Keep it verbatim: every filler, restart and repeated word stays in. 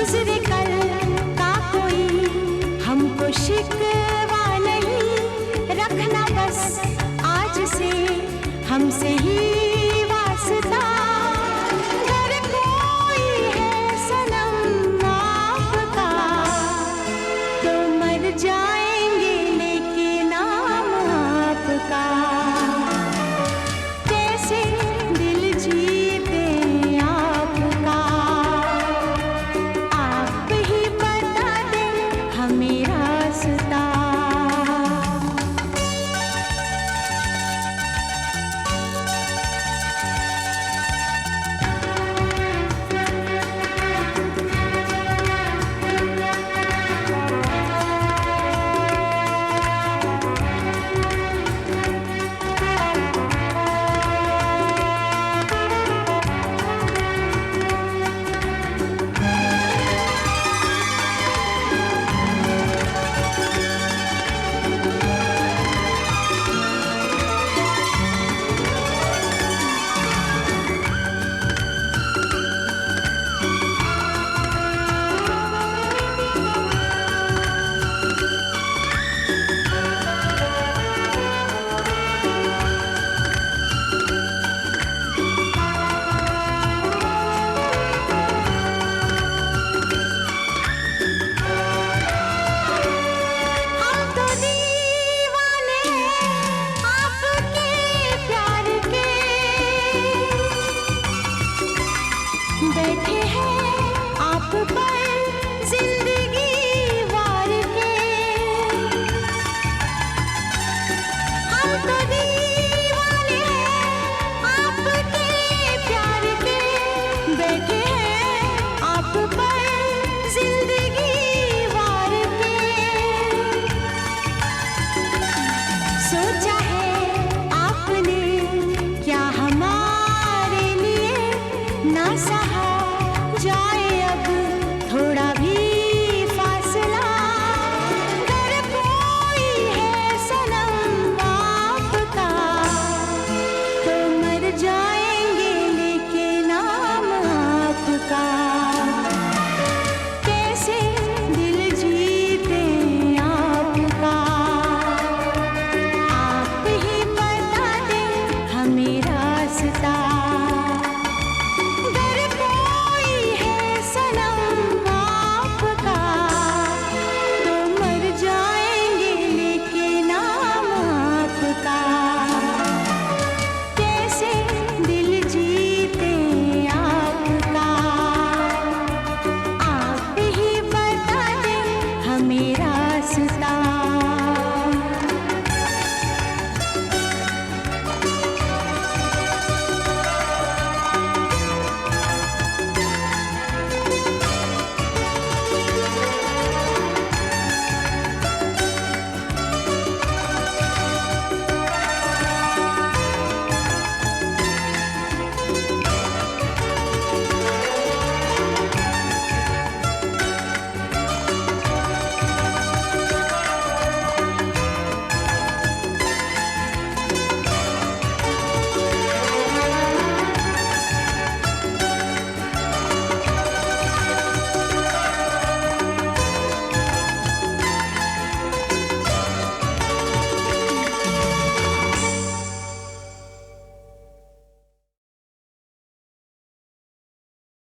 गुजरे कल का कोई हमको शिकवा नहीं, रखना बस आज से हमसे ही वास्ता। अगर कोई है सनम आपका तो मर जाएंगे लेके नाम आपका। कैसे दिल जीते आपका, आप ही बता दें हमें रास्ता। बैठे हैं आप पर जिंदगी वार के, हम तो दीवाने हैं आपके प्यार के। बैठे हैं आप पर जिंदगी वार के, सोचा है आपने क्या हमारे लिए ना सहा जाए अब थोड़ा भी फासला। अगर कोई है सनम आपका तो मर जाएंगे लेके नाम आपका। कैसे दिल जीते आपका, आप ही बता दें हमें रास्ता।